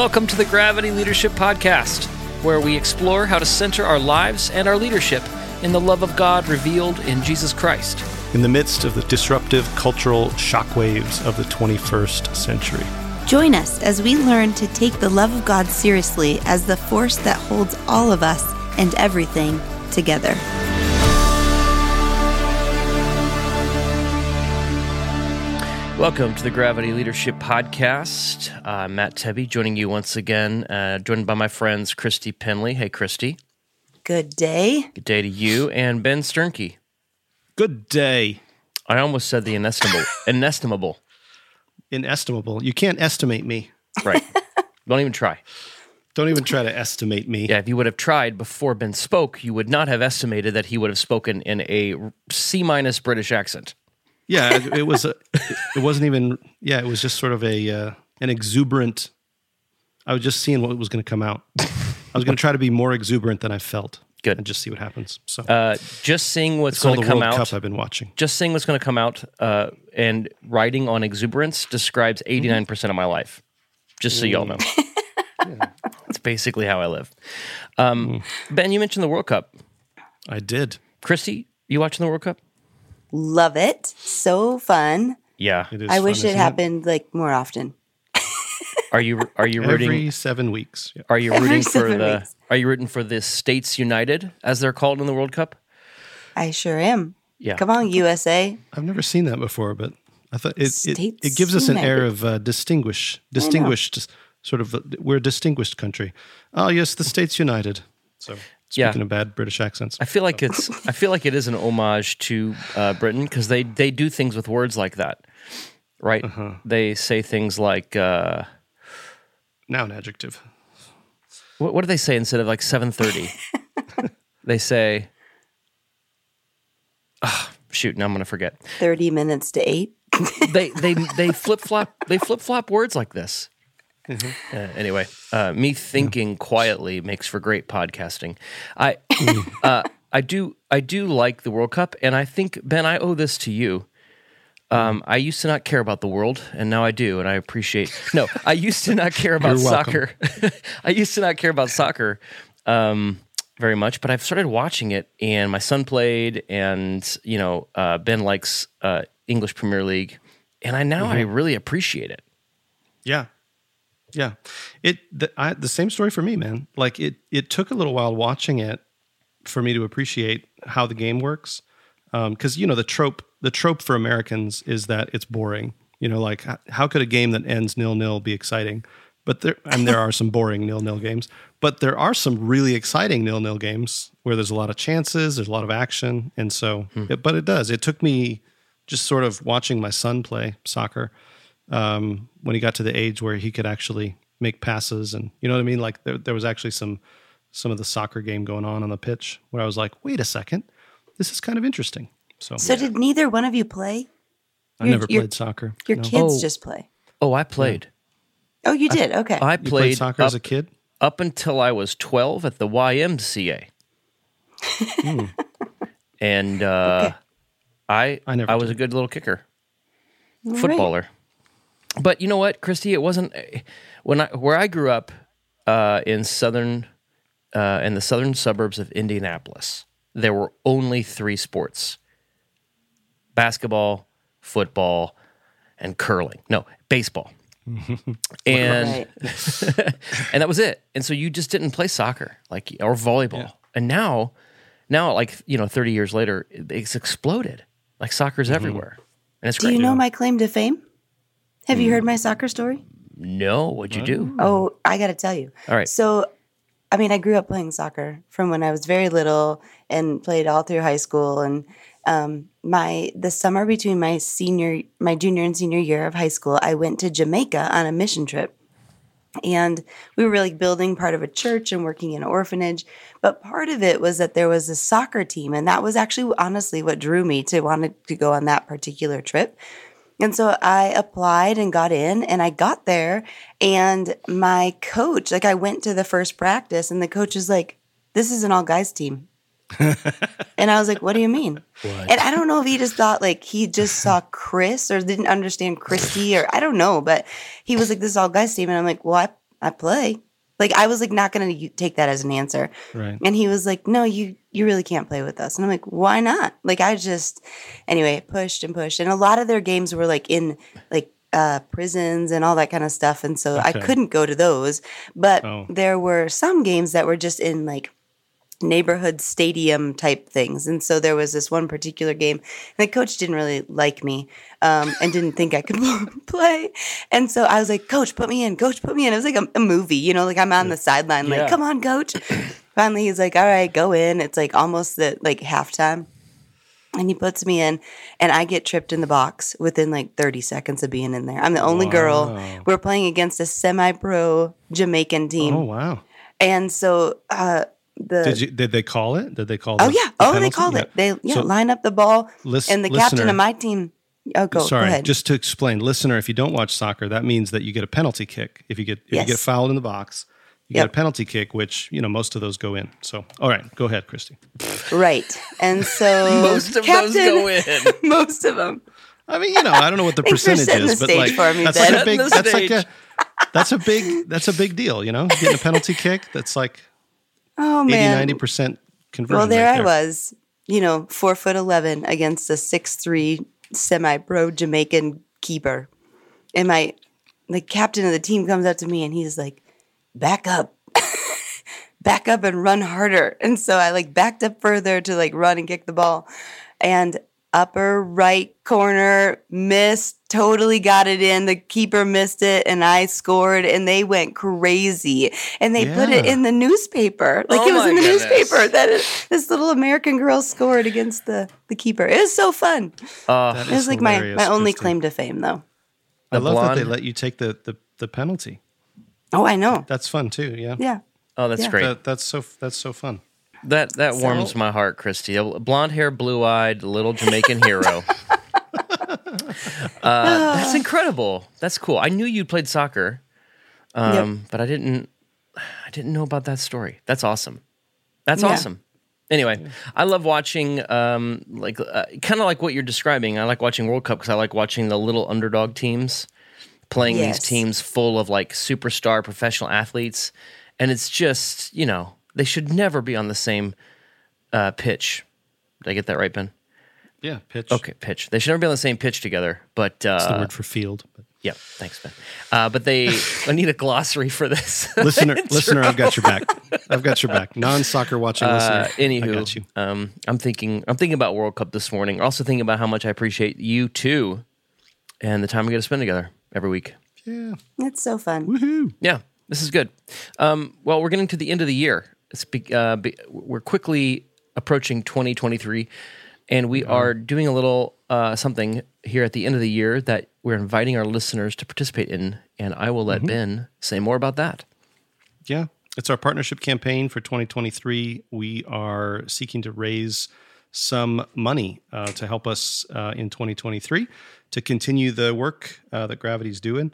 Welcome to the Gravity Leadership Podcast, where we explore how to center our lives and our leadership in the love of God revealed in Jesus Christ. In the midst of the disruptive cultural shockwaves of the 21st century. Join us as we learn to take the love of God seriously as the force that holds all of us and everything together. Welcome to the Gravity Leadership Podcast. I'm Matt Tebby, joining you once again, joined by my friends Christy Penley. Hey, Christy. Good day. Good day to you. And Ben Sternke. Good day. I almost said the inestimable. Inestimable. You can't estimate me. Right. Don't even try. Don't even try to estimate me. Yeah, if you would have tried before Ben spoke, you would not have estimated that he would have spoken in a C- British accent. Yeah, it wasn't even, it was just sort of an exuberant, I was just seeing what was going to come out. I was going to try to be more exuberant than I felt. Good. And just see what happens. So, just seeing what's going to come out. World Cup I've been watching. Just seeing what's going to come out and writing on exuberance describes 89% of my life. Just so y'all know. That's basically how I live. Ben, you mentioned the World Cup. I did. Christy, you watching the World Cup? Love it. So fun. Yeah. It is I fun, wish it isn't happened like more often. Are you rooting every 7 weeks? Yeah. Are you rooting for 7 the weeks. Are you rooting for the States United as they're called in the World Cup? I sure am. Yeah. Come on, USA. I've never seen that before, but I thought it States gives us an air United. of distinguished, sort of, we're a distinguished country. Oh yes, the States United. So speaking of bad British accents. I feel like it is an homage to Britain because they do things with words like that, right? They say things like Now an adjective. what do they say instead of like 7:30? They say, shoot, now I'm gonna forget. 30 minutes to 8. They flip flop words like this. Anyway, me thinking quietly makes for great podcasting. I do like the World Cup, and I think, Ben, I owe this to you. I used to not care about the world, and now I do, and I appreciate. No, I used to not care about You're welcome. soccer. I used to not care about soccer very much, but I've started watching it, and my son played, and Ben likes English Premier League, and I really appreciate it. Yeah. Yeah. The same story for me, man. Like it took a little while watching it for me to appreciate how the game works. Because the trope for Americans is that it's boring. Like how could a game that ends 0-0 be exciting? But there are some boring 0-0 games, but there are some really exciting 0-0 games where there's a lot of chances, there's a lot of action, and so. But it does. It took me just sort of watching my son play soccer. When he got to the age where he could actually make passes, and you know what I mean? Like there was actually some of the soccer game going on the pitch where I was like, wait a second, this is kind of interesting. So Did neither one of you play? I never played soccer. Your no. kids just play. Oh, I played. Oh, you did? Okay. I You played played soccer as a kid? up until I was 12 at the YMCA. And Okay. I never was did. a good little kicker, All right. footballer. But you know what, Christy? It wasn't where I grew up in the southern suburbs of Indianapolis. There were only 3 sports: basketball, football, and curling. No, baseball. And Right. and that was it. And so you just didn't play soccer or volleyball. Yeah. And now, 30 years later, it's exploded. Like soccer's everywhere. And it's Do great. you know my claim to fame? Have you heard my soccer story? No, what'd you do? Oh, I got to tell you. All right. So, I grew up playing soccer from when I was very little and played all through high school. And the summer between my junior and senior year of high school, I went to Jamaica on a mission trip. And we were like building part of a church and working in an orphanage. But part of it was that there was a soccer team. And that was actually honestly what drew me to want to go on that particular trip. And so I applied and got in, and I got there, and my coach, I went to the first practice, and the coach was like, "This is an all-guys team." And I was like, "What do you mean?" What? And I don't know if he just thought he just saw Chris or didn't understand Christy, or I don't know, but he was like, "This is all-guys team." And I'm like, "Well, I play. Like, I was like, not going to take that as an answer. Right. And he was like, no, you really can't play with us. And I'm like, why not? Like, anyway, pushed and pushed. And a lot of their games were like in like prisons and all that kind of stuff. And so I couldn't go to those. But there were some games that were just in like neighborhood stadium type things. And so there was this one particular game, and the coach didn't really like me and didn't think I could play. And so I was like, Coach, put me in. Coach, put me in. It was like a movie, you know, like I'm on the sideline, like, come on, Coach. Finally, he's like, all right, go in. It's like almost like halftime. And he puts me in, and I get tripped in the box within like 30 seconds of being in there. I'm the only girl. We're playing against a semi-pro Jamaican team. Oh, wow. And so did they call it? Did they call? Oh yeah. They called it. They line up the ball, and the captain of my team. Oh, go ahead. Just to explain, listener, if you don't watch soccer, that means that you get a penalty kick. If you get fouled in the box, you get a penalty kick, which most of those go in. So, all right, go ahead, Christy. Right, and so most of those go in. Most of them. I mean, I don't know what the percentage is, but like that's a big deal. Getting a penalty kick. That's like. Oh, man. 80-90% conversion. Well, there I was, 4'11" against a 6'3" semi-pro Jamaican keeper. And the captain of the team comes up to me and he's like, back up. Back up and run harder. And so I backed up further to run and kick the ball. And upper right corner, missed, totally got it in. The keeper missed it, and I scored, and they went crazy. And they put it in the newspaper. It was in the newspaper that this little American girl scored against the keeper. It was so fun. It was like my only claim to fame, though. I love that they let you take the penalty. Oh, I know. That's fun, too, yeah. Yeah. Oh, that's great. That's so fun. That warms my heart, Christy. A blonde hair, blue-eyed, little Jamaican hero. That's incredible. That's cool. I knew you played soccer, but I didn't know about that story. That's awesome. That's awesome. Anyway, I love watching, kind of like what you're describing. I like watching World Cup because I like watching the little underdog teams playing these teams full of superstar professional athletes, and it's just they should never be on the same pitch. Did I get that right, Ben? Yeah, pitch. Okay, pitch. They should never be on the same pitch together. But that's the word for field. But. Yeah, thanks, Ben. But I need a glossary for this. Listener, I've got your back. I've got your back. Non-soccer watching listener. Anywho, I got you. I'm thinking about World Cup this morning. Also thinking about how much I appreciate you too, and the time we get to spend together every week. Yeah, it's so fun. Woohoo! Yeah, this is good. Well, we're getting to the end of the year. We're quickly approaching 2023, and we are doing a little something here at the end of the year that we're inviting our listeners to participate in, and I will let Ben say more about that. Yeah, it's our partnership campaign for 2023. We are seeking to raise some money to help us in 2023 to continue the work that Gravity's doing.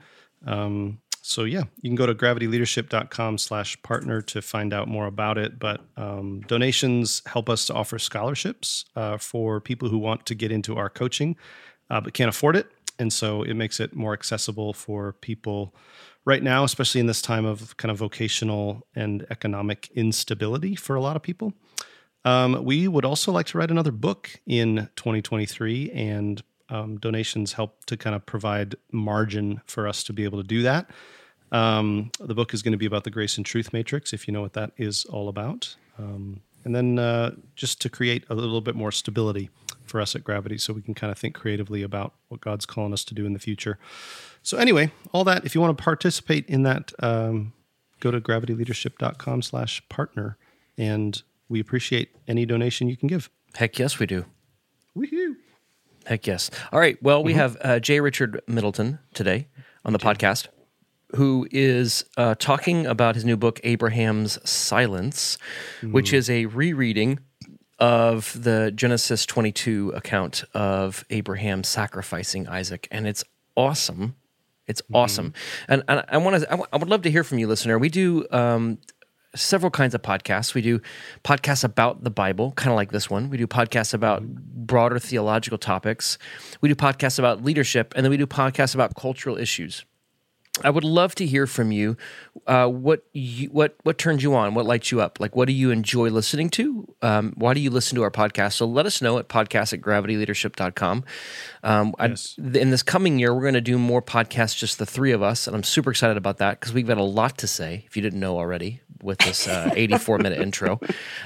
So yeah, you can go to gravityleadership.com/partner to find out more about it. But donations help us to offer scholarships for people who want to get into our coaching but can't afford it. And so it makes it more accessible for people right now, especially in this time of kind of vocational and economic instability for a lot of people. We would also like to write another book in 2023, and donations help to kind of provide margin for us to be able to do that. The book is going to be about the Grace and Truth Matrix, if you know what that is all about. And then just to create a little bit more stability for us at Gravity so we can kind of think creatively about what God's calling us to do in the future. So anyway, all that, if you want to participate in that, go to gravityleadership.com/partner, and we appreciate any donation you can give. Heck yes, we do. Woohoo! Heck yes. All right. Well, we have J. Richard Middleton today on the podcast, who is talking about his new book, Abraham's Silence, which is a rereading of the Genesis 22 account of Abraham sacrificing Isaac, and it's awesome. It's awesome, and I would love to hear from you, listener. We do several kinds of podcasts. We do podcasts about the Bible, kind of like this one. We do podcasts about broader theological topics. We do podcasts about leadership, and then we do podcasts about cultural issues. I would love to hear from you. What turns you on? What lights you up? Like, what do you enjoy listening to? Why do you listen to our podcast? So let us know at podcast@gravityleadership.com. Yes. In this coming year, we're going to do more podcasts, just the three of us, and I'm super excited about that because we've got a lot to say, if you didn't know already, with this 84-minute intro.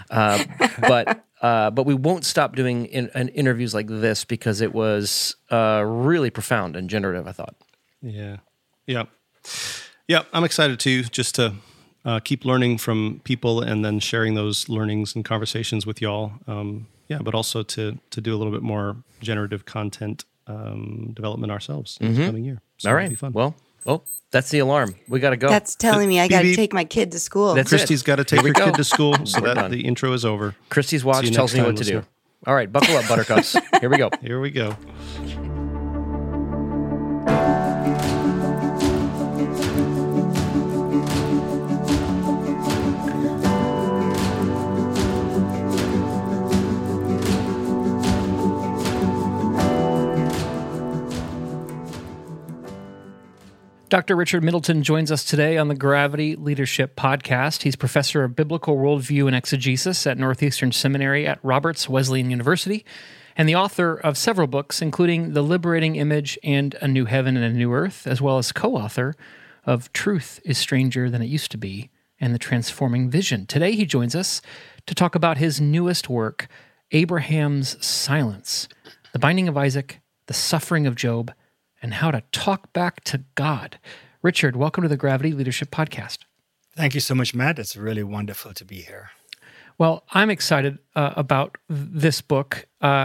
But we won't stop doing interviews like this because it was really profound and generative, I thought. Yeah. Yeah, I'm excited too, just to keep learning from people and then sharing those learnings and conversations with y'all. But also to do a little bit more generative content development ourselves this coming year. So All it'll right. be fun. Well, that's the alarm. We got to go. That's telling me I got to BB. take my kid to school. That's Christy's got to take her kid to school, so We're that done. the intro is over. Christy's See watch you tells next me what time, to do. listener. All right, buckle up, buttercups. Here we go. Here we go. Dr. Richard Middleton joins us today on the Gravity Leadership Podcast. He's professor of biblical worldview and exegesis at Northeastern Seminary at Roberts Wesleyan University, and the author of several books, including The Liberating Image and A New Heaven and a New Earth, as well as co-author of Truth is Stranger Than It Used to Be and The Transforming Vision. Today he joins us to talk about his newest work, Abraham's Silence, The Binding of Isaac, The Suffering of Job, and how to talk back to God. Richard, welcome to the Gravity Leadership Podcast. Thank you so much, Matt. It's really wonderful to be here. Well, I'm excited about this book.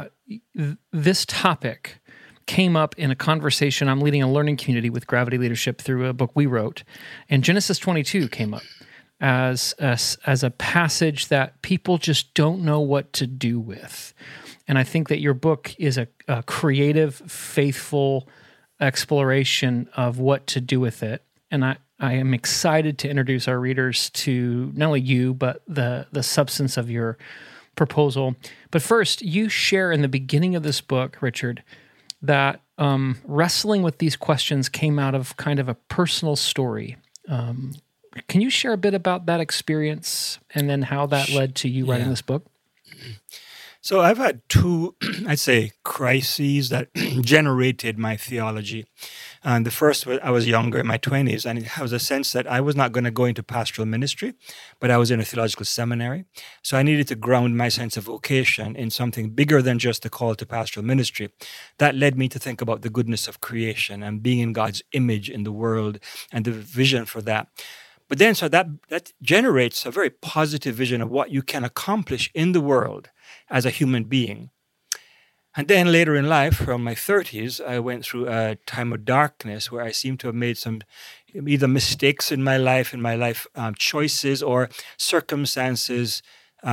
This topic came up in a conversation. I'm leading a learning community with Gravity Leadership through a book we wrote, and Genesis 22 came up as a passage that people just don't know what to do with. And I think that your book is a creative, faithful exploration of what to do with it. And I am excited to introduce our readers to not only you, but the substance of your proposal. But first, you share in the beginning of this book, Richard, that wrestling with these questions came out of kind of a personal story. Can you share a bit about that experience and then how that led to you writing this book? So I've had two, I'd say, crises that generated my theology. And the first was I was younger, in my 20s, and it was a sense that I was not going to go into pastoral ministry, but I was in a theological seminary. So I needed to ground my sense of vocation in something bigger than just the call to pastoral ministry. That led me to think about the goodness of creation and being in God's image in the world and the vision for that. But then, so that generates a very positive vision of what you can accomplish in the world as a human being. And then later in life, from my 30s, I went through a time of darkness where I seem to have made some either mistakes in my life choices or circumstances,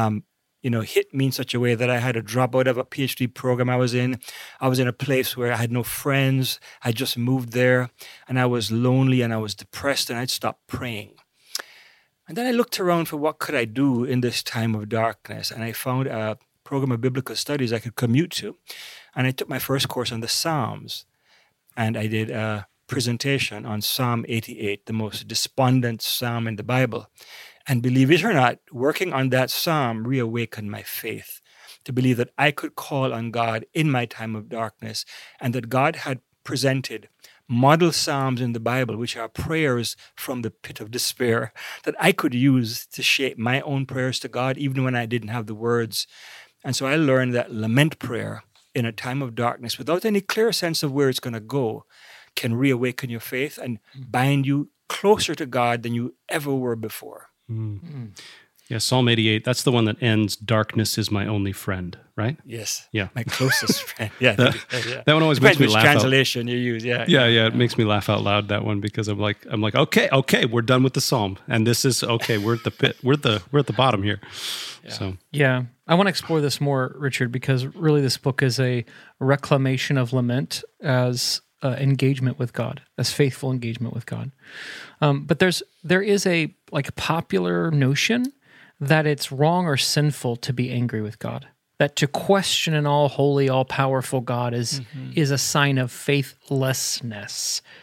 hit me in such a way that I had to drop out of a PhD program I was in. I was in a place where I had no friends. I just moved there, and I was lonely and I was depressed, and I'd stopped praying. And then I looked around for what could I do in this time of darkness, and I found a program of biblical studies I could commute to. And I took my first course on the Psalms, and I did a presentation on Psalm 88, the most despondent psalm in the Bible. And believe it or not, working on that psalm reawakened my faith to believe that I could call on God in my time of darkness, and that God had presented model psalms in the Bible, which are prayers from the pit of despair, that I could use to shape my own prayers to God, even when I didn't have the words. And so I learned that lament prayer in a time of darkness, without any clear sense of where it's going to go, can reawaken your faith and bind you closer to God than you ever were before. Yeah, Psalm 88, that's the one that ends, darkness is my only friend, right? Yes. Yeah. My closest friend. Yeah. That one always Depends makes me which laugh translation you use. Yeah. Yeah, it makes me laugh out loud, that one, because I'm like, okay, we're done with the psalm, and this is okay. We're at the pit. We're at the bottom here. Yeah. So Yeah, I want to explore this more, Richard, because really this book is a reclamation of lament as engagement with God, as faithful engagement with God. But there is a popular notion that it's wrong or sinful to be angry with God. That to question an all-holy, all-powerful God is a sign of faithlessness.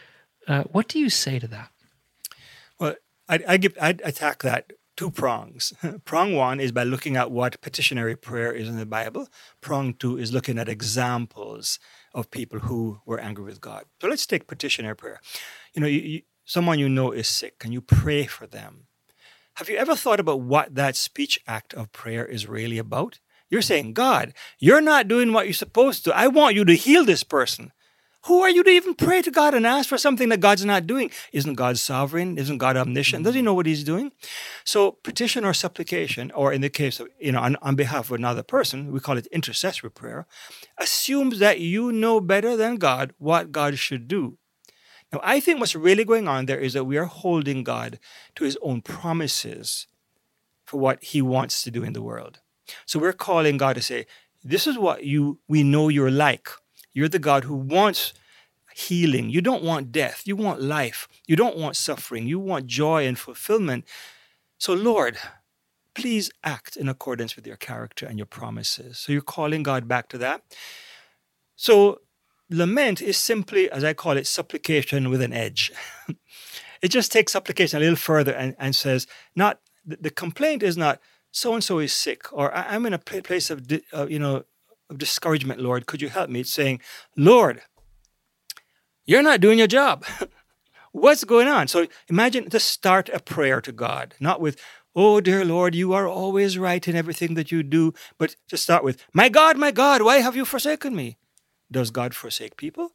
What do you say to that? Well, I'd attack that two prongs. Prong one is by looking at what petitionary prayer is in the Bible. Prong two is looking at examples of people who were angry with God. So let's take petitionary prayer. Someone you know is sick and you pray for them. Have you ever thought about what that speech act of prayer is really about? You're saying, God, you're not doing what you're supposed to. I want you to heal this person. Who are you to even pray to God and ask for something that God's not doing? Isn't God sovereign? Isn't God omniscient? Does he know what he's doing? So petition or supplication, or in the case of, on behalf of another person, we call it intercessory prayer, assumes that you know better than God what God should do. Now, I think what's really going on there is that we are holding God to his own promises for what he wants to do in the world. So we're calling God to say, this is what we know you're like. You're the God who wants healing. You don't want death. You want life. You don't want suffering. You want joy and fulfillment. So, Lord, please act in accordance with your character and your promises. So you're calling God back to that. So lament is simply, as I call it, supplication with an edge. It just takes supplication a little further and says, not the complaint is not, so-and-so is sick, or I'm in a place of discouragement, Lord, could you help me? It's saying, Lord, you're not doing your job. What's going on? So imagine to start a prayer to God, not with, oh, dear Lord, you are always right in everything that you do, but to start with, my God, why have you forsaken me? Does God forsake people?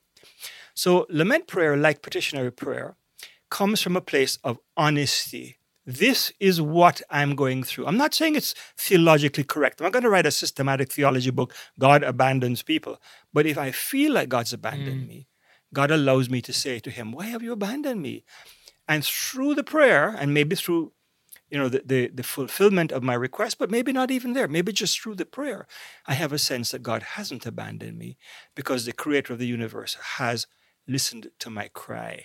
So lament prayer, like petitionary prayer, comes from a place of honesty. This is what I'm going through. I'm not saying it's theologically correct. I'm not going to write a systematic theology book, God abandons people. But if I feel like God's abandoned me, God allows me to say to him, why have you abandoned me? And through the prayer, and maybe through the fulfillment of my request, but maybe not even there, maybe just through the prayer, I have a sense that God hasn't abandoned me because the creator of the universe has listened to my cry.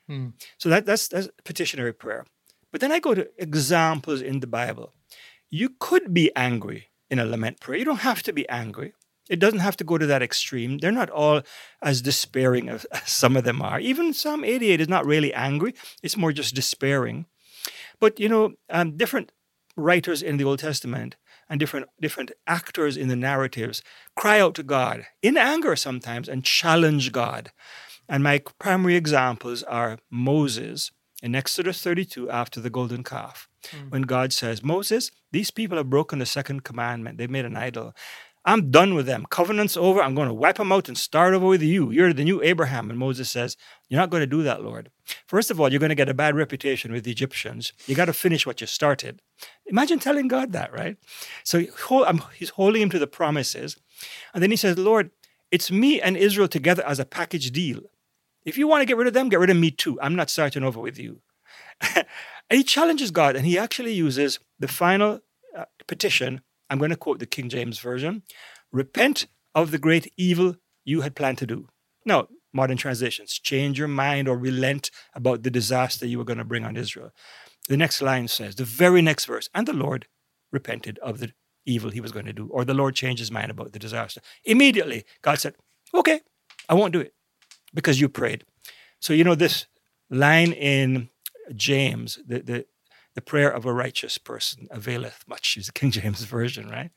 So that's petitionary prayer. But then I go to examples in the Bible. You could be angry in a lament prayer. You don't have to be angry. It doesn't have to go to that extreme. They're not all as despairing as some of them are. Even Psalm 88 is not really angry. It's more just despairing. But, different writers in the Old Testament and different actors in the narratives cry out to God in anger sometimes and challenge God. And my primary examples are Moses in Exodus 32 after the golden calf, when God says, Moses, these people have broken the second commandment. They've made an idol. I'm done with them. Covenant's over. I'm going to wipe them out and start over with you. You're the new Abraham. And Moses says, you're not going to do that, Lord. First of all, you're going to get a bad reputation with the Egyptians. You got to finish what you started. Imagine telling God that, right? So he's holding him to the promises. And then he says, Lord, it's me and Israel together as a package deal. If you want to get rid of them, get rid of me too. I'm not starting over with you. And he challenges God, and he actually uses the final petition. I'm going to quote the King James Version. Repent of the great evil you had planned to do. Now, modern translations, change your mind or relent about the disaster you were going to bring on Israel. The next line says, the very next verse, and the Lord repented of the evil he was going to do, or the Lord changed his mind about the disaster. Immediately, God said, okay, I won't do it because you prayed. So, this line in James, the prayer of a righteous person availeth much, is the King James Version, right?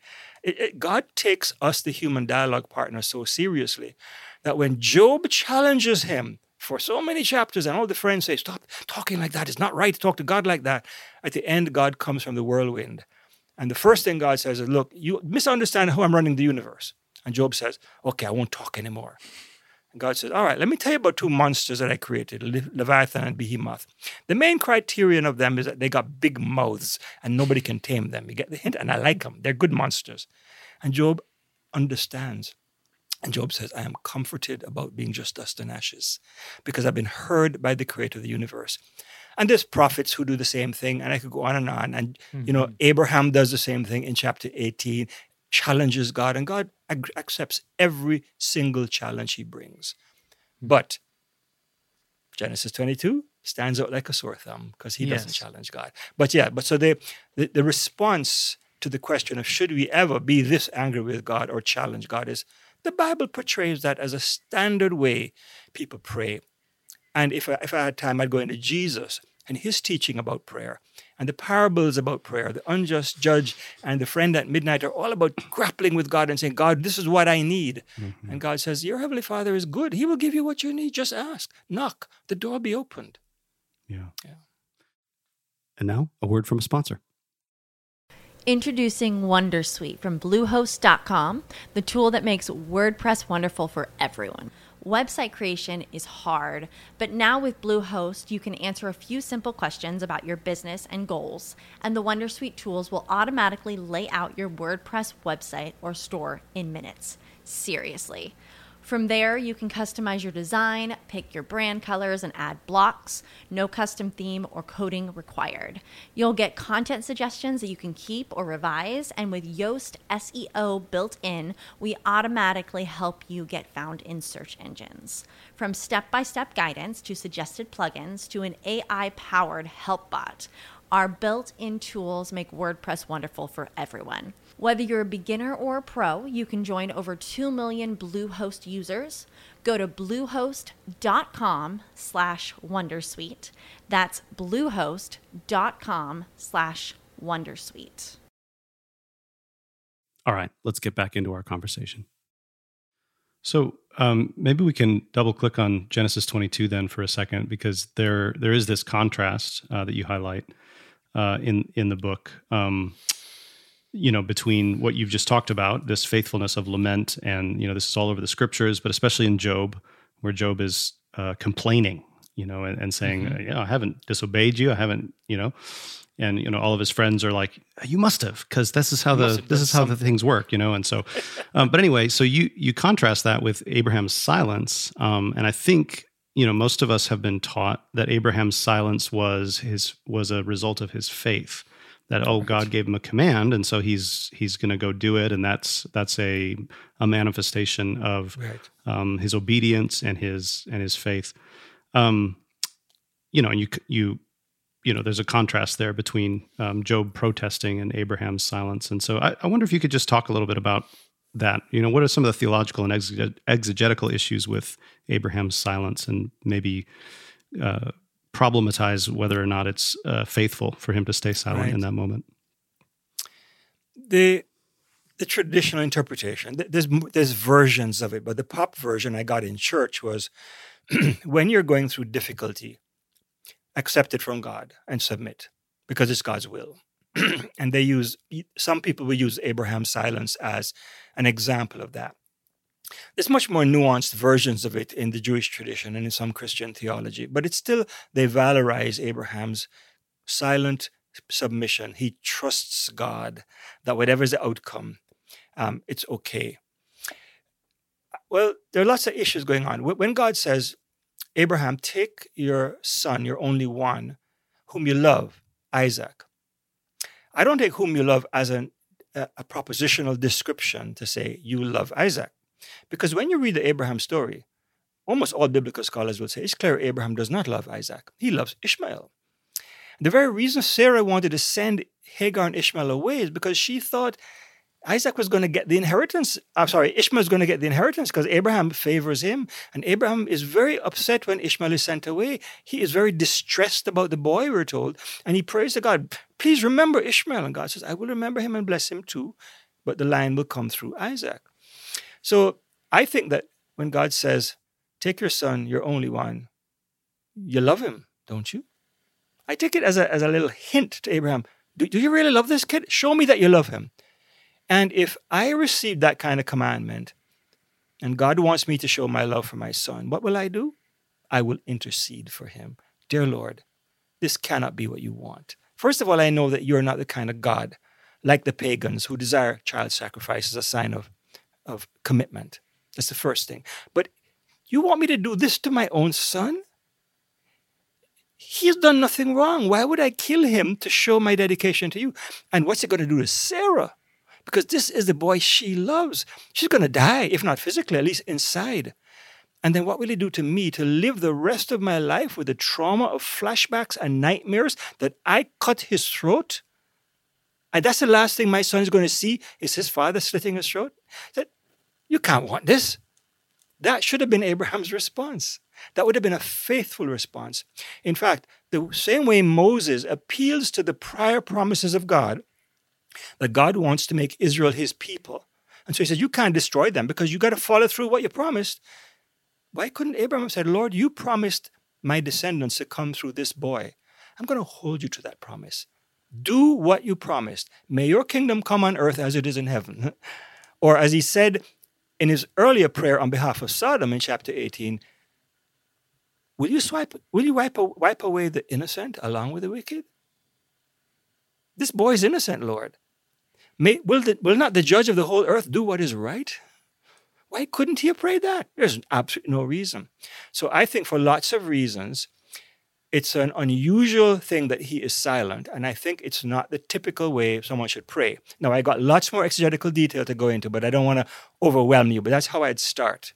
God takes us, the human dialogue partner, so seriously that when Job challenges him for so many chapters and all the friends say, stop talking like that, it's not right to talk to God like that, at the end, God comes from the whirlwind. And the first thing God says is, look, you misunderstand how I'm running the universe. And Job says, okay, I won't talk anymore. And God says, all right, let me tell you about two monsters that I created, Leviathan and Behemoth. The main criterion of them is that they got big mouths and nobody can tame them. You get the hint? And I like them. They're good monsters. And Job understands. And Job says, I am comforted about being just dust and ashes because I've been heard by the creator of the universe. And there's prophets who do the same thing. And I could go on. And, Abraham does the same thing in chapter 18. Challenges God, and God accepts every single challenge he brings. But Genesis 22 stands out like a sore thumb because he doesn't challenge God. But so the response to the question of should we ever be this angry with God or challenge God is the Bible portrays that as a standard way people pray. And if I had time, I'd go into Jesus and his teaching about prayer. And the parables about prayer, the unjust judge and the friend at midnight are all about grappling with God and saying, God, this is what I need. Mm-hmm. And God says, your Heavenly Father is good. He will give you what you need. Just ask, knock, the door will be opened. Yeah. And now, a word from a sponsor. Introducing Wondersuite from Bluehost.com, the tool that makes WordPress wonderful for everyone. Website creation is hard, but now with Bluehost, you can answer a few simple questions about your business and goals, and the Wondersuite tools will automatically lay out your WordPress website or store in minutes. Seriously. From there, you can customize your design, pick your brand colors, and add blocks. No custom theme or coding required. You'll get content suggestions that you can keep or revise, and with Yoast SEO built in, we automatically help you get found in search engines. From step-by-step guidance to suggested plugins to an AI-powered help bot, our built-in tools make WordPress wonderful for everyone. Whether you're a beginner or a pro, you can join over 2 million Bluehost users. Go to bluehost.com/wondersuite. That's bluehost.com/wondersuite. All right, let's get back into our conversation. So maybe we can double click on Genesis 22 then for a second, because there is this contrast that you highlight in the book. Between what you've just talked about, this faithfulness of lament, and, this is all over the scriptures, but especially in Job, where Job is complaining, and saying, mm-hmm. I haven't disobeyed you. I haven't, and, all of his friends are like, you must have, because this is how the things work, and so, but anyway, so you contrast that with Abraham's silence. And I think, most of us have been taught that Abraham's silence was a result of his faith. That God gave him a command, and so he's going to go do it, and that's a manifestation of his obedience and his faith. And there's a contrast there between Job protesting and Abraham's silence, and so I wonder if you could just talk a little bit about that. What are some of the theological and exegetical issues with Abraham's silence, and maybe problematize whether or not it's faithful for him to stay silent in that moment? The traditional interpretation, there's versions of it, but the pop version I got in church was when you're going through difficulty, accept it from God and submit, because it's God's will. And some people will use Abraham's silence as an example of that. There's much more nuanced versions of it in the Jewish tradition and in some Christian theology, but it's still, they valorize Abraham's silent submission. He trusts God that whatever is the outcome, it's okay. Well, there are lots of issues going on. When God says, Abraham, take your son, your only one, whom you love, Isaac. I don't take whom you love as a propositional description to say you love Isaac. Because when you read the Abraham story, almost all biblical scholars will say it's clear Abraham does not love Isaac. He loves Ishmael. The very reason Sarah wanted to send Hagar and Ishmael away is because she thought Isaac was going to get the inheritance. Ishmael is going to get the inheritance because Abraham favors him. And Abraham is very upset when Ishmael is sent away. He is very distressed about the boy, we're told. And he prays to God, please remember Ishmael. And God says, I will remember him and bless him too. But the line will come through Isaac. So I think that when God says, take your son, your only one, you love him, don't you? I take it as a little hint to Abraham. Do you really love this kid? Show me that you love him. And if I receive that kind of commandment, and God wants me to show my love for my son, what will I do? I will intercede for him. Dear Lord, this cannot be what you want. First of all, I know that you're not the kind of God like the pagans who desire child sacrifice as a sign of commitment. That's the first thing. But you want me to do this to my own son? He's done nothing wrong. Why would I kill him to show my dedication to you? And what's it going to do to Sarah? Because this is the boy she loves. She's going to die, if not physically, at least inside. And then what will it do to me to live the rest of my life with the trauma of flashbacks and nightmares that I cut his throat? And that's the last thing my son is going to see, is his father slitting his throat? That you can't want this. That should have been Abraham's response. That would have been a faithful response. In fact, the same way Moses appeals to the prior promises of God, that God wants to make Israel his people. And so he says, you can't destroy them because you got to follow through what you promised. Why couldn't Abraham have said, Lord, you promised my descendants to come through this boy. I'm going to hold you to that promise. Do what you promised. May your kingdom come on earth as it is in heaven. Or as he said in his earlier prayer on behalf of Sodom in chapter 18, will you wipe away the innocent along with the wicked? This boy is innocent, Lord. Will not the judge of the whole earth do what is right? Why couldn't he have prayed that? There's absolutely no reason. So I think for lots of reasons, it's an unusual thing that he is silent, and I think it's not the typical way someone should pray. Now, I got lots more exegetical detail to go into, but I don't want to overwhelm you, but that's how I'd start.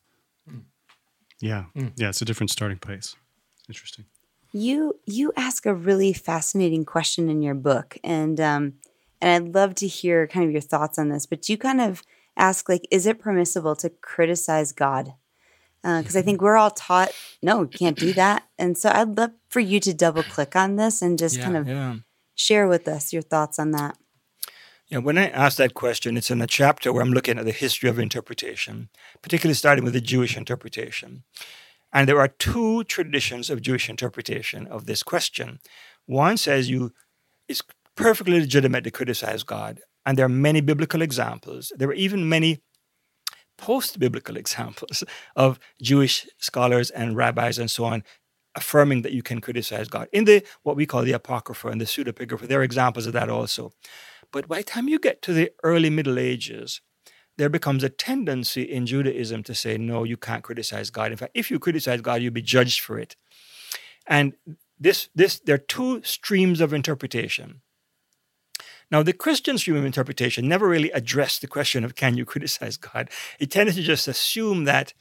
Yeah. Yeah, it's a different starting place. Interesting. You ask a really fascinating question in your book, and I'd love to hear kind of your thoughts on this, but you kind of ask, like, is it permissible to criticize God? Because I think we're all taught, no, you can't do that. And so I'd love for you to double click on this and just share with us your thoughts on that. Yeah, when I ask that question, it's in a chapter where I'm looking at the history of interpretation, particularly starting with the Jewish interpretation. And there are two traditions of Jewish interpretation of this question. One says it's perfectly legitimate to criticize God. And there are many biblical examples. There are even many post-biblical examples of Jewish scholars and rabbis and so on affirming that you can criticize God. In what we call the Apocrypha and the Pseudepigrapha, there are examples of that also. But by the time you get to the early Middle Ages, there becomes a tendency in Judaism to say, no, you can't criticize God. In fact, if you criticize God, you'll be judged for it. And there are two streams of interpretation. Now, the Christian stream of interpretation never really addressed the question of can you criticize God. It tended to just assume that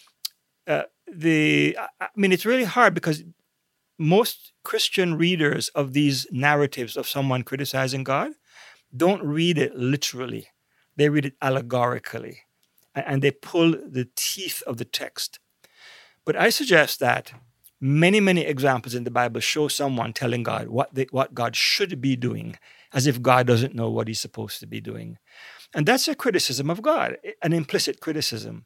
it's really hard because most Christian readers of these narratives of someone criticizing God don't read it literally. They read it allegorically, and they pull the teeth of the text. But I suggest that many, many examples in the Bible show someone telling God what God should be doing, as if God doesn't know what he's supposed to be doing. And that's a criticism of God, an implicit criticism.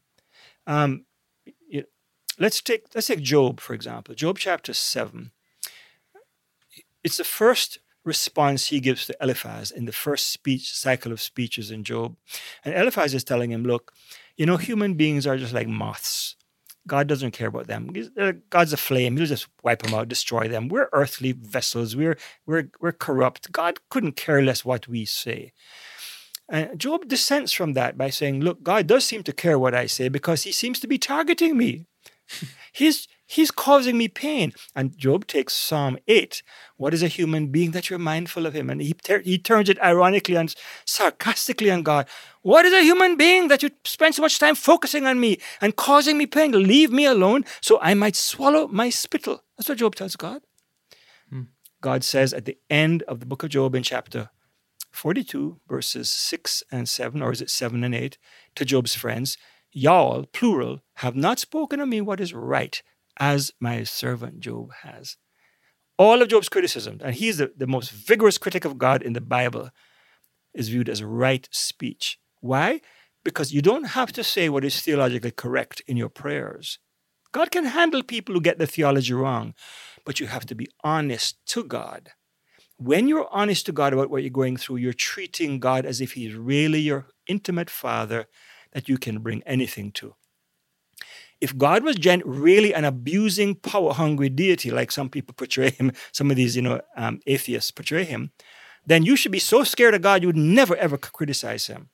Let's take Job, for example. Job chapter 7. It's the first response he gives to Eliphaz in the first cycle of speeches in Job. And Eliphaz is telling him, look, human beings are just like moths. God doesn't care about them. God's a flame. He'll just wipe them out, destroy them. We're earthly vessels. We're corrupt. God couldn't care less what we say. And Job dissents from that by saying, look, God does seem to care what I say because he seems to be targeting me. He's causing me pain. And Job takes Psalm 8. What is a human being that you're mindful of him? And he turns it ironically and sarcastically on God. What is a human being that you spend so much time focusing on me and causing me pain? Leave me alone so I might swallow my spittle. That's what Job tells God. God says at the end of the book of Job in chapter 42, verses 6 and 7, or is it 7 and 8, to Job's friends, y'all, plural, have not spoken of me what is right, as my servant Job has. All of Job's criticism, and he's the most vigorous critic of God in the Bible, is viewed as right speech. Why? Because you don't have to say what is theologically correct in your prayers. God can handle people who get the theology wrong, but you have to be honest to God. When you're honest to God about what you're going through, you're treating God as if he's really your intimate father that you can bring anything to. If God was really an abusing, power-hungry deity, like some people portray him, some of these, atheists portray him, then you should be so scared of God you would never, ever criticize him.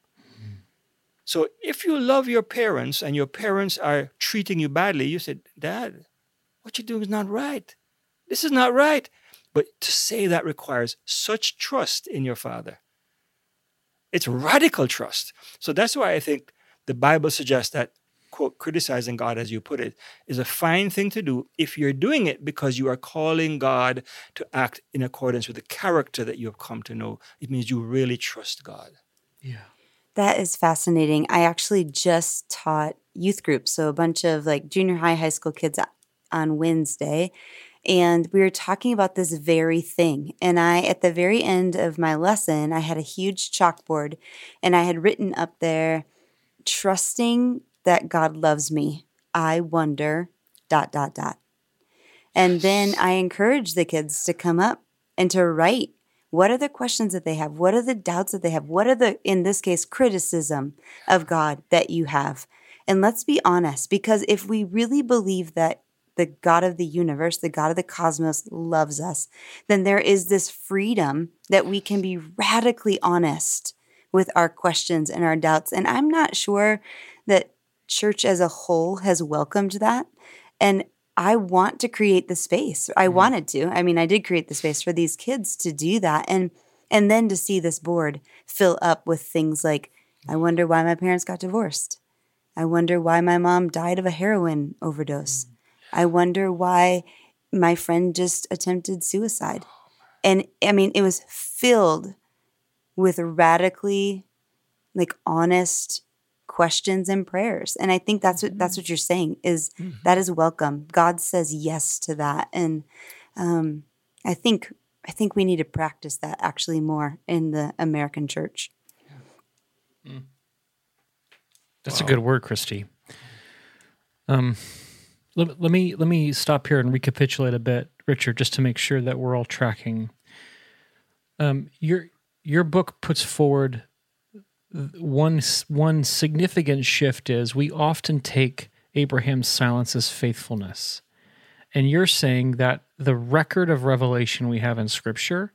So if you love your parents and your parents are treating you badly, you said, Dad, what you're doing is not right. This is not right. But to say that requires such trust in your father. It's radical trust. So that's why I think the Bible suggests that, quote, criticizing God, as you put it, is a fine thing to do if you're doing it because you are calling God to act in accordance with the character that you have come to know. It means you really trust God. Yeah. That is fascinating. I actually just taught youth groups, so a bunch of like junior high school kids on Wednesday, and we were talking about this very thing. And at the very end of my lesson, I had a huge chalkboard, and I had written up there, trusting that God loves me. I wonder, ... And then I encouraged the kids to come up and to write. What are the questions that they have? What are the doubts that they have? What are the, in this case, criticism of God that you have? And let's be honest, because if we really believe that the God of the universe, the God of the cosmos loves us, then there is this freedom that we can be radically honest with our questions and our doubts. And I'm not sure that church as a whole has welcomed that. And I want to create the space. I wanted to. I mean, I did create the space for these kids to do that. And then to see this board fill up with things like, I wonder why my parents got divorced. I wonder why my mom died of a heroin overdose. I wonder why my friend just attempted suicide. And I mean, it was filled with radically like honest questions and prayers. And I think that's what you're saying is that is welcome. God says yes to that. And I think we need to practice that actually more in the American church. That's a good word, Christy. Let me stop here and recapitulate a bit, Richard, just to make sure that we're all tracking. Your book puts forward one significant shift is we often take Abraham's silence as faithfulness. And you're saying that the record of revelation we have in Scripture,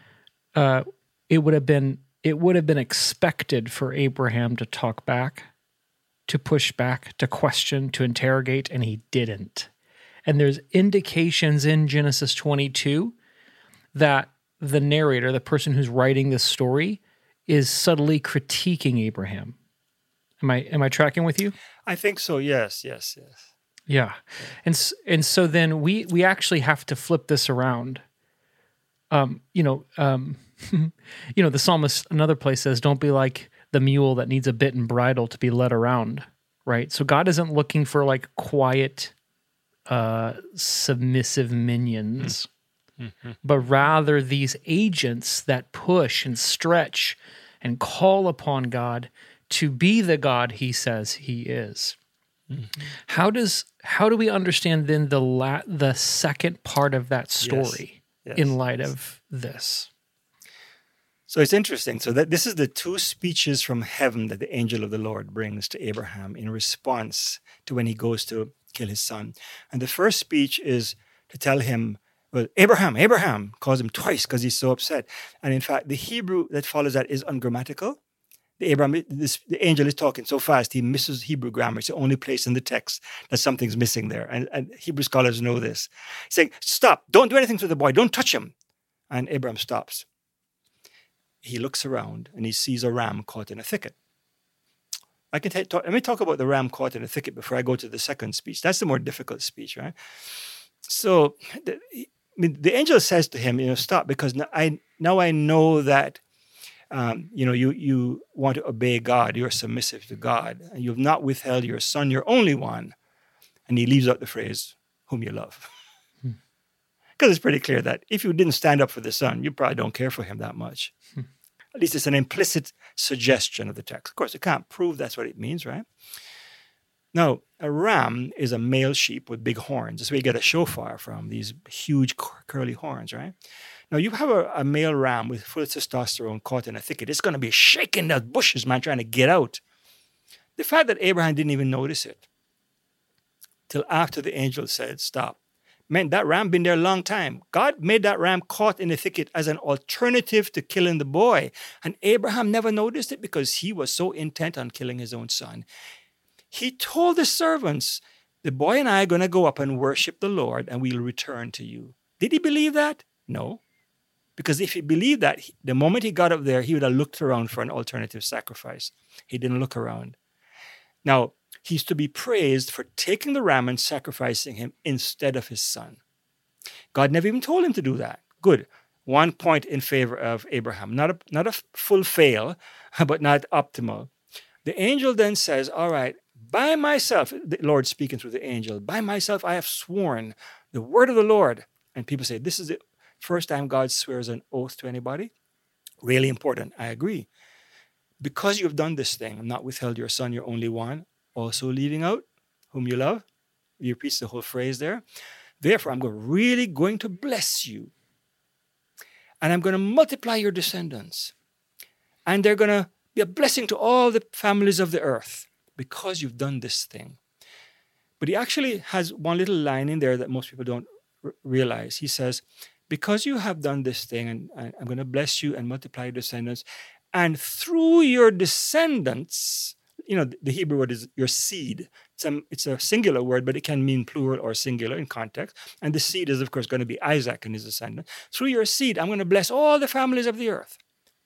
it would have been expected for Abraham to talk back, to push back, to question, to interrogate, and he didn't. And there's indications in Genesis 22 that the narrator, the person who's writing this story, is subtly critiquing Abraham. Am I tracking with you? I think so. Yes. Yeah, and so then we actually have to flip this around. The psalmist another place says, "Don't be like the mule that needs a bit and bridle to be led around." Right. So God isn't looking for like quiet, submissive minions. But rather these agents that push and stretch and call upon God to be the God he says he is. How do we understand then the second part of that story in light of this? So it's interesting. So that this is the two speeches from heaven that the angel of the Lord brings to Abraham in response to when he goes to kill his son. And the first speech is to tell him, well, Abraham, calls him twice because he's so upset. And in fact, the Hebrew that follows that is ungrammatical. The angel is talking so fast, he misses Hebrew grammar. It's the only place in the text that something's missing there. And Hebrew scholars know this. He's saying, stop, don't do anything to the boy, don't touch him. And Abraham stops. He looks around and he sees a ram caught in a thicket. Let me talk about the ram caught in a thicket before I go to the second speech. That's the more difficult speech, right? So the angel says to him, stop, because now I know that, you want to obey God. You're submissive to God. And you've not withheld your son, your only one. And he leaves out the phrase, whom you love. Because it's pretty clear that if you didn't stand up for the son, you probably don't care for him that much. At least it's an implicit suggestion of the text. Of course, you can't prove that's what it means, right? Now, a ram is a male sheep with big horns. That's where you get a shofar from, these huge curly horns, right? Now, you have a male ram with full testosterone caught in a thicket. It's going to be shaking the bushes, man, trying to get out. The fact that Abraham didn't even notice it till after the angel said, stop, meant that ram been there a long time. God made that ram caught in the thicket as an alternative to killing the boy. And Abraham never noticed it because he was so intent on killing his own son. He told the servants, the boy and I are going to go up and worship the Lord and we'll return to you. Did he believe that? No. Because if he believed that, the moment he got up there, he would have looked around for an alternative sacrifice. He didn't look around. Now, he's to be praised for taking the ram and sacrificing him instead of his son. God never even told him to do that. Good. 1 point in favor of Abraham. Not a full fail, but not optimal. The angel then says, all right, by myself, the Lord speaking through the angel, by myself I have sworn the word of the Lord. And people say, this is the first time God swears an oath to anybody. Really important. I agree. Because you have done this thing, and not withheld your son, your only one, also leaving out whom you love. You repeats the whole phrase there. Therefore, I'm really going to bless you. And I'm going to multiply your descendants. And they're going to be a blessing to all the families of the earth because you've done this thing. But he actually has one little line in there that most people don't realize. He says, because you have done this thing, and I'm going to bless you and multiply your descendants, and through your descendants, the Hebrew word is your seed. It's a singular word, but it can mean plural or singular in context. And the seed is, of course, going to be Isaac and his descendant. Through your seed, I'm going to bless all the families of the earth.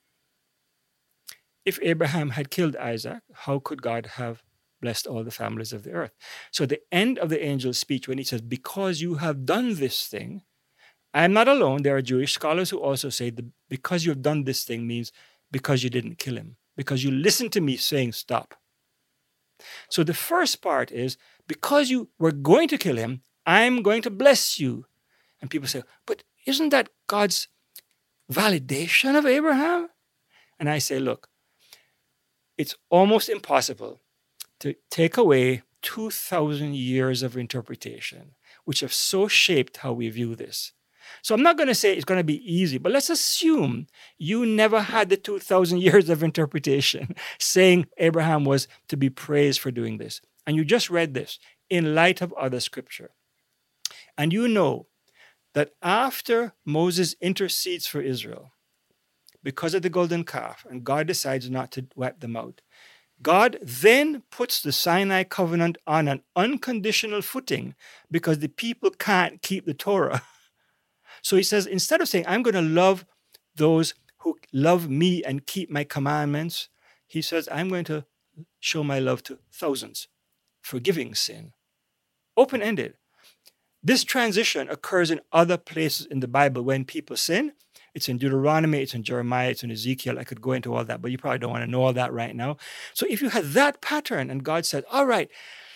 If Abraham had killed Isaac, how could God have blessed all the families of the earth? So the end of the angel's speech, when he says, because you have done this thing, I am not alone. There are Jewish scholars who also say that because you have done this thing means because you didn't kill him, because you listened to me saying stop. So the first part is, because you were going to kill him, I'm going to bless you. And people say, but isn't that God's validation of Abraham? And I say, look, it's almost impossible to take away 2,000 years of interpretation, which have so shaped how we view this. So I'm not going to say it's going to be easy, but let's assume you never had the 2,000 years of interpretation saying Abraham was to be praised for doing this. And you just read this in light of other scripture. And you know that after Moses intercedes for Israel because of the golden calf, and God decides not to wipe them out, God then puts the Sinai covenant on an unconditional footing because the people can't keep the Torah. So he says, instead of saying, I'm going to love those who love me and keep my commandments, he says, I'm going to show my love to thousands, forgiving sin. Open-ended. This transition occurs in other places in the Bible when people sin. It's in Deuteronomy, it's in Jeremiah, it's in Ezekiel. I could go into all that, but you probably don't want to know all that right now. So if you had that pattern and God said, all right,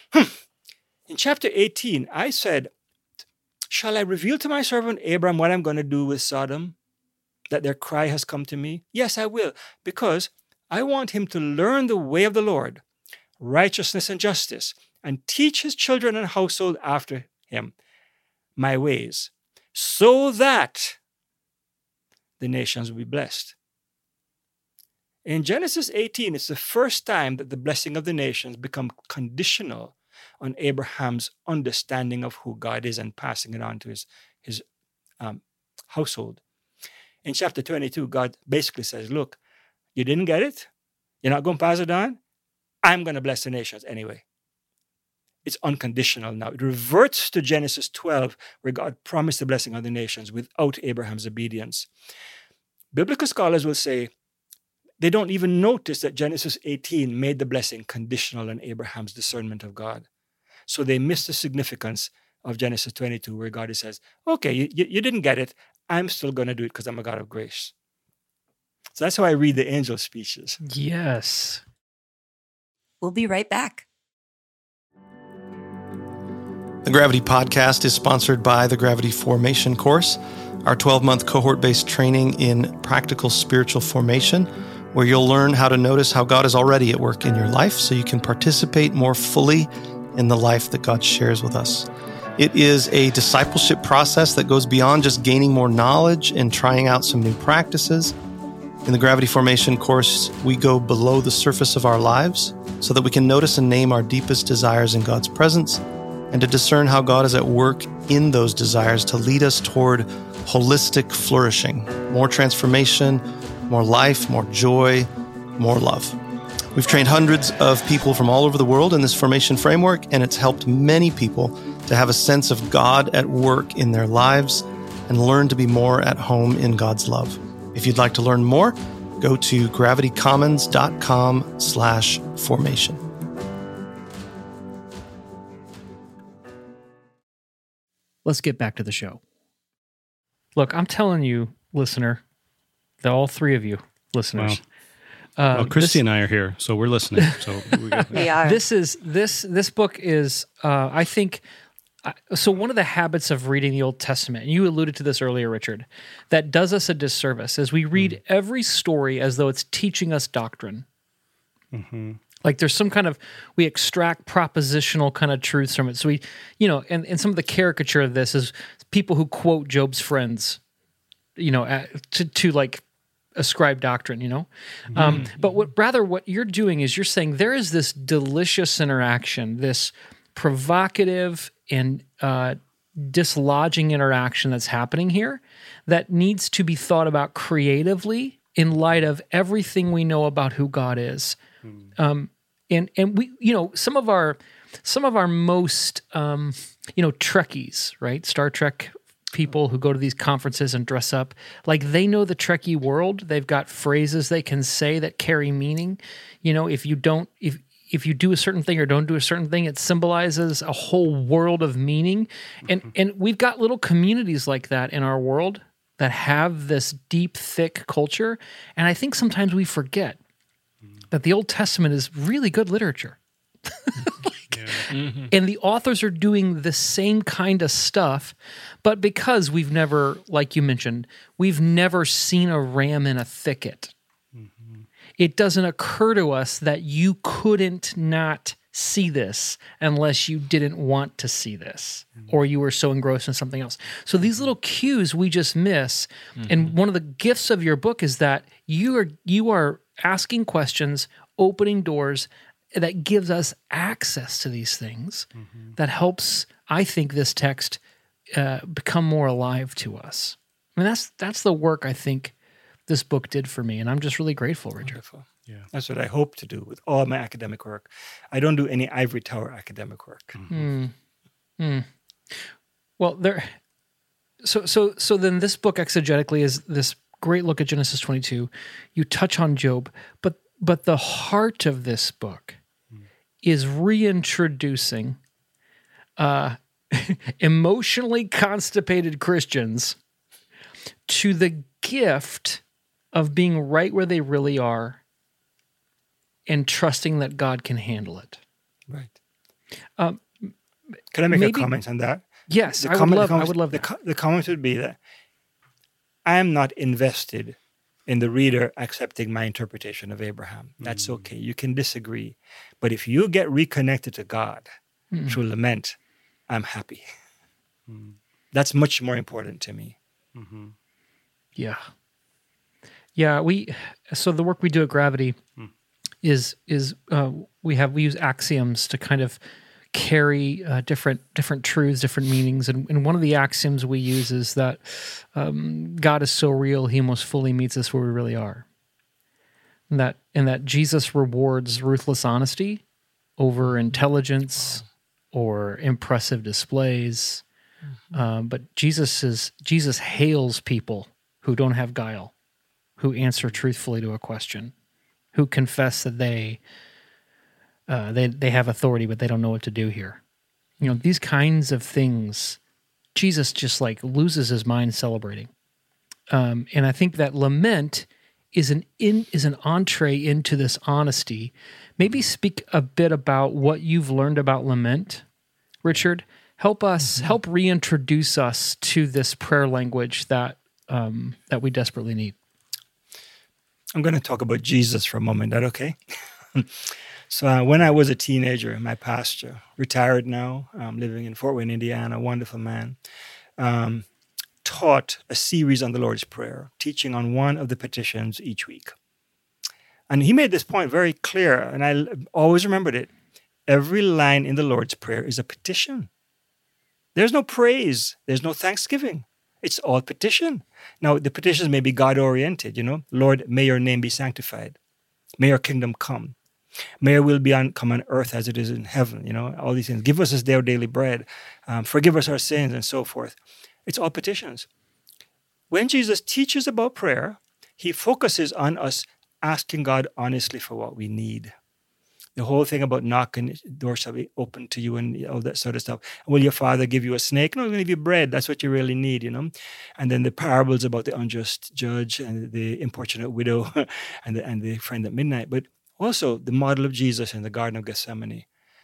in chapter 18, I said, shall I reveal to my servant Abraham what I'm going to do with Sodom, that their cry has come to me? Yes, I will, because I want him to learn the way of the Lord, righteousness and justice, and teach his children and household after him my ways, so that the nations will be blessed. In Genesis 18, it's the first time that the blessing of the nations become conditional on Abraham's understanding of who God is and passing it on to his household. In chapter 22, God basically says, look, you didn't get it? You're not going to pass it on? I'm going to bless the nations anyway. It's unconditional now. It reverts to Genesis 12, where God promised the blessing of the nations without Abraham's obedience. Biblical scholars will say they don't even notice that Genesis 18 made the blessing conditional on Abraham's discernment of God. So they miss the significance of Genesis 22, where God says, okay, you didn't get it. I'm still going to do it because I'm a God of grace. So that's how I read the angel speeches. Yes. We'll be right back. The Gravity Podcast is sponsored by the Gravity Formation course, our 12-month cohort-based training in practical spiritual formation, where you'll learn how to notice how God is already at work in your life so you can participate more fully in the life that God shares with us. It is a discipleship process that goes beyond just gaining more knowledge and trying out some new practices. In the Gravity Formation course, we go below the surface of our lives so that we can notice and name our deepest desires in God's presence and to discern how God is at work in those desires to lead us toward holistic flourishing, more transformation, more life, more joy, more love. We've trained hundreds of people from all over the world in this formation framework, and it's helped many people to have a sense of God at work in their lives and learn to be more at home in God's love. If you'd like to learn more, go to gravitycommons.com/formation. Let's get back to the show. Look, I'm telling you, listener, all three of you listeners, Well, Christy and I are here, so we're listening. So We are. This book is, I think, so one of the habits of reading the Old Testament, and you alluded to this earlier, Richard, that does us a disservice is we read every story as though it's teaching us doctrine. Like there's some kind of, we extract propositional kind of truths from it. So we, and some of the caricature of this is people who quote Job's friends, to like ascribe doctrine, But what you're doing is you're saying there is this delicious interaction, this provocative and dislodging interaction that's happening here that needs to be thought about creatively in light of everything we know about who God is. And we, some of our most, Trekkies, right? Star Trek people who go to these conferences and dress up, like they know the Trekkie world. They've got phrases they can say that carry meaning. If you do a certain thing or don't do a certain thing, it symbolizes a whole world of meaning. And we've got little communities like that in our world that have this deep, thick culture. And I think sometimes we forget that the Old Testament is really good literature. And the authors are doing the same kind of stuff, but because we've never, like you mentioned, we've never seen a ram in a thicket. It doesn't occur to us that you couldn't not see this unless you didn't want to see this or you were so engrossed in something else. So these little cues we just miss. And one of the gifts of your book is that you are asking questions, opening doors that gives us access to these things that helps, I think, this text become more alive to us. I mean, that's the work I think this book did for me, and I'm just really grateful, Richard. Wonderful. Yeah, that's what I hope to do with all my academic work. I don't do any ivory tower academic work. Well, so then this book exegetically is this great look at Genesis 22. You touch on Job, but the heart of this book is reintroducing emotionally constipated Christians to the gift of being right where they really are and trusting that God can handle it. Right. Can I make a comment on that? Yes, I would love that. The comment would be that I am not invested in the reader accepting my interpretation of Abraham. That's okay. You can disagree. But if you get reconnected to God through lament, I'm happy. That's much more important to me. Yeah. Yeah, so the work we do at Gravity is we use axioms to kind of carry different truths, different meanings, and one of the axioms we use is that God is so real, He most fully meets us where we really are, and that Jesus rewards ruthless honesty over intelligence or impressive displays, but Jesus hails people who don't have guile, who answer truthfully to a question, who confess that they have authority, but they don't know what to do here. These kinds of things, Jesus just like loses his mind celebrating. And I think that lament is an entree into this honesty. Maybe speak a bit about what you've learned about lament, Richard. Help reintroduce us to this prayer language that we desperately need. I'm going to talk about Jesus for a moment. Is that okay? So when I was a teenager, my pastor, retired now, living in Fort Wayne, Indiana, a wonderful man, taught a series on the Lord's Prayer, teaching on one of the petitions each week. And he made this point very clear, and I always remembered it. Every line in the Lord's Prayer is a petition. There's no praise. There's no thanksgiving. It's all petition. Now, the petitions may be God-oriented, Lord, may your name be sanctified. May your kingdom come. May your will come on earth as it is in heaven, all these things. Give us this day our daily bread. Forgive us our sins and so forth. It's all petitions. When Jesus teaches about prayer, he focuses on us asking God honestly for what we need. The whole thing about knocking, door shall be open to you and all that sort of stuff. Will your father give you a snake? No, he's going to give you bread. That's what you really need, you know. And then the parables about the unjust judge and the importunate widow and the friend at midnight. But also the model of Jesus in the Garden of Gethsemane.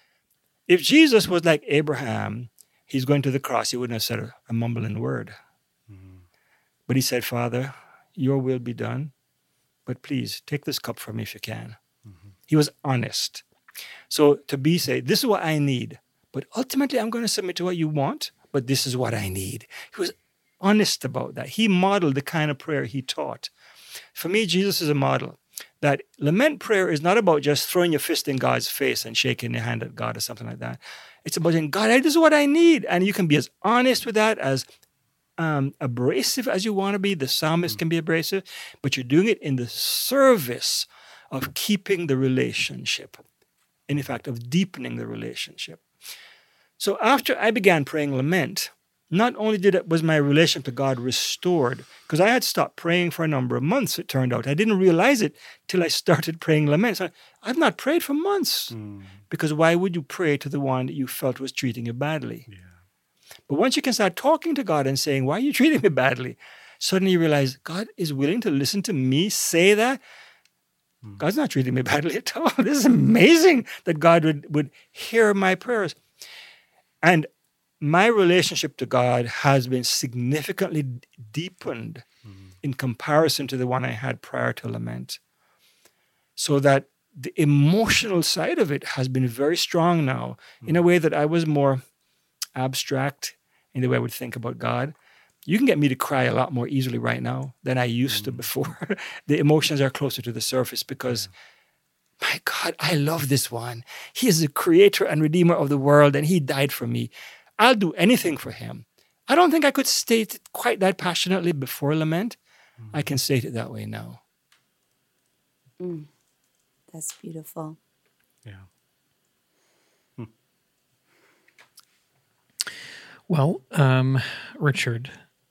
If Jesus was like Abraham, he's going to the cross, he wouldn't have said a mumbling word. But he said, Father, your will be done, but please take this cup from me if you can. He was honest. So to say, this is what I need, but ultimately I'm going to submit to what you want, but this is what I need. He was honest about that. He modeled the kind of prayer he taught. For me, Jesus is a model. That lament prayer is not about just throwing your fist in God's face and shaking your hand at God or something like that. It's about saying, God, this is what I need. And you can be as honest with that, as abrasive as you want to be. The psalmist can be abrasive, but you're doing it in the service of keeping the relationship. In fact, of deepening the relationship. So after I began praying lament, not only was my relationship to God restored, because I had stopped praying for a number of months, it turned out. I didn't realize it till I started praying lament. So I've not prayed for months. Because why would you pray to the one that you felt was treating you badly? Yeah. But once you can start talking to God and saying, why are you treating me badly? Suddenly you realize God is willing to listen to me say that. God's not treating me badly at all. This is amazing that God would hear my prayers. And my relationship to God has been significantly deepened in comparison to the one I had prior to lament. So that the emotional side of it has been very strong now, in a way that I was more abstract in the way I would think about God. You can get me to cry a lot more easily right now than I used to before. The emotions are closer to the surface because, my God, I love this one. He is the creator and redeemer of the world, and he died for me. I'll do anything for him. I don't think I could state it quite that passionately before lament. I can state it that way now. That's beautiful. Yeah. Well, Richard,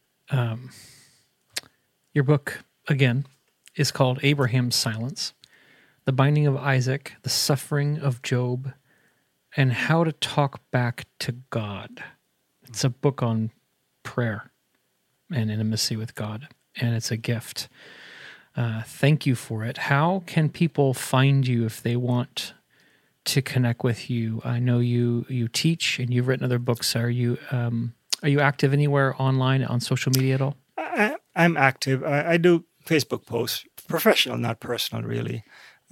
your book, again, is called Abraham's Silence, The Binding of Isaac, The Suffering of Job, and How to Talk Back to God. It's a book on prayer and intimacy with God, and it's a gift. Thank you for it. How can people find you if they want to connect with you? I know you teach and you've written other books. Are you active anywhere online on social media at all? I'm active. I do Facebook posts, professional, not personal, really.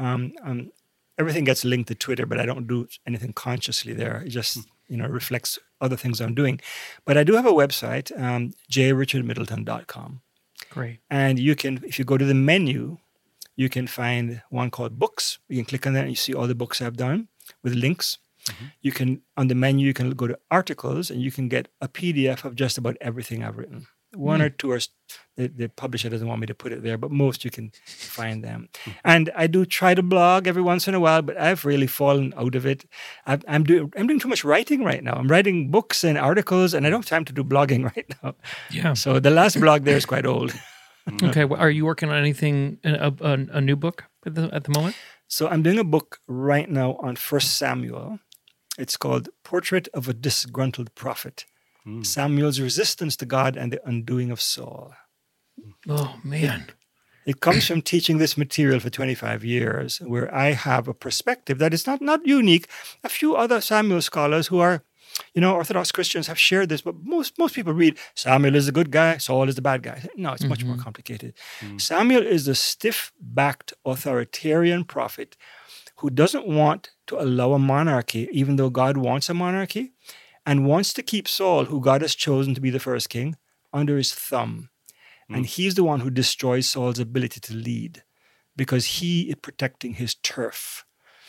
Everything gets linked to Twitter, but I don't do anything consciously there. It just reflects other things I'm doing. But I do have a website, jrichardmiddleton.com. Great. And you can, if you go to the menu, you can find one called Books. You can click on that and you see all the books I've done with links. You can, on the menu, you can go to Articles and you can get a PDF of just about everything I've written. One or two are, the publisher doesn't want me to put it there, but most you can find them. And I do try to blog every once in a while, but I've really fallen out of it. I'm doing too much writing right now. I'm writing books and articles, and I don't have time to do blogging right now. Yeah. So the last blog there is quite old. Okay. Well, are you working on anything, a new book at the moment? So I'm doing a book right now on 1 Samuel. It's called Portrait of a Disgruntled Prophet. Samuel's resistance to God and the undoing of Saul. Oh, man. It comes from teaching this material for 25 years, where I have a perspective that is not unique. A few other Samuel scholars who are, Orthodox Christians have shared this, but most people read Samuel is the good guy, Saul is the bad guy. No, it's much more complicated. Samuel is the stiff-backed authoritarian prophet who doesn't want to allow a monarchy, even though God wants a monarchy, and wants to keep Saul, who God has chosen to be the first king, under his thumb. And he's the one who destroys Saul's ability to lead because he is protecting his turf.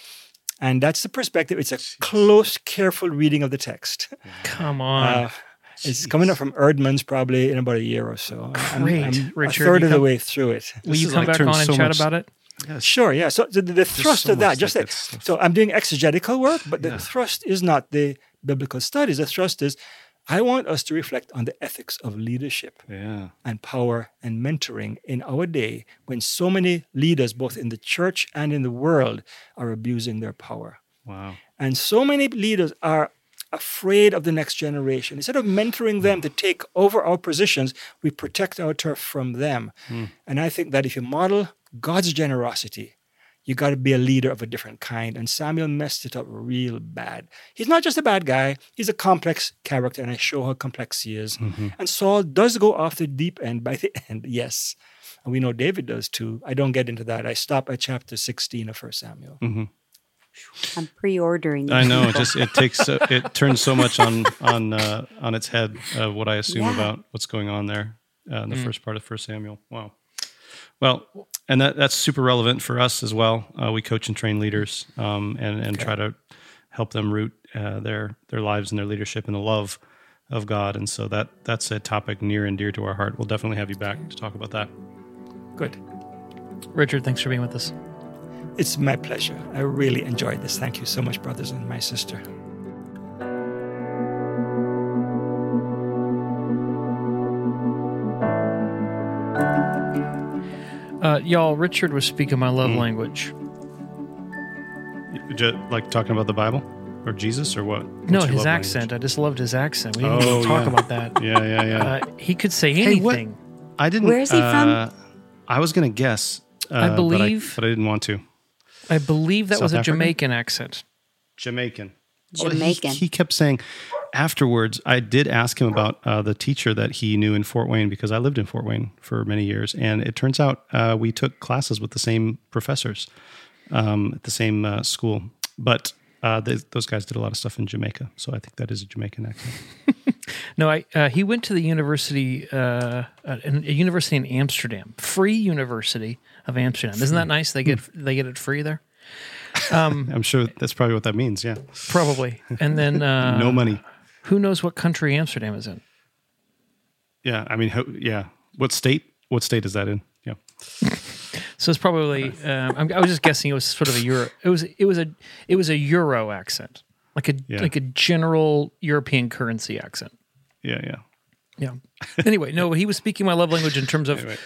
And that's the perspective. It's a close, careful reading of the text. Come on. It's coming up from Erdman's probably in about a year or so. Great, I'm Richard. a third of the way through it. Will you come back on and chat about it? Yes. Sure, yeah. So the thrust of that, just that. So I'm doing exegetical work, but the thrust is not the biblical studies. The thrust is I want us to reflect on the ethics of leadership and power and mentoring in our day when so many leaders, both in the church and in the world, are abusing their power. Wow. And so many leaders are afraid of the next generation. Instead of mentoring them to take over our positions, we protect our turf from them. And I think that if you model God's generosity, you got to be a leader of a different kind. And Samuel messed it up real bad. He's not just a bad guy. He's a complex character, and I show how complex he is. And Saul does go off the deep end by the end, yes. And we know David does too. I don't get into that. I stop at chapter 16 of 1 Samuel. I'm pre-ordering. I know. It turns so much on its head. What I assume about what's going on there in the first part of 1 Samuel. Wow. Well, and that's super relevant for us as well. We coach and train leaders, and try to help them root their lives and their leadership in the love of God. And so that's a topic near and dear to our heart. We'll definitely have you back to talk about that. Good. Richard, thanks for being with us. It's my pleasure. I really enjoyed this. Thank you so much, brothers and my sister. Y'all, Richard was speaking my love language. Like talking about the Bible or Jesus or what? No, his accent. Language? I just loved his accent. We didn't even talk about that. Yeah. He could say anything. Hey, I didn't. Where is he from? I was going to guess. I believe, but I didn't want to. I believe that South was a African? Jamaican accent. Jamaican. Jamaican. He kept saying afterwards, I did ask him about the teacher that he knew in Fort Wayne because I lived in Fort Wayne for many years. And it turns out we took classes with the same professors at the same school. But those guys did a lot of stuff in Jamaica. So I think that is a Jamaican accent. No, he went to the university, a university in Amsterdam, Free University of Amsterdam. Isn't that nice? They get it free there. I'm sure that's probably what that means. Yeah, probably. And then no money. Who knows what country Amsterdam is in? Yeah, I mean, What state? What state is that in? Yeah. So it's probably. I was just guessing it was sort of a Euro. It was a Euro accent, like a general European currency accent. Yeah. Anyway, no, he was speaking my love language in terms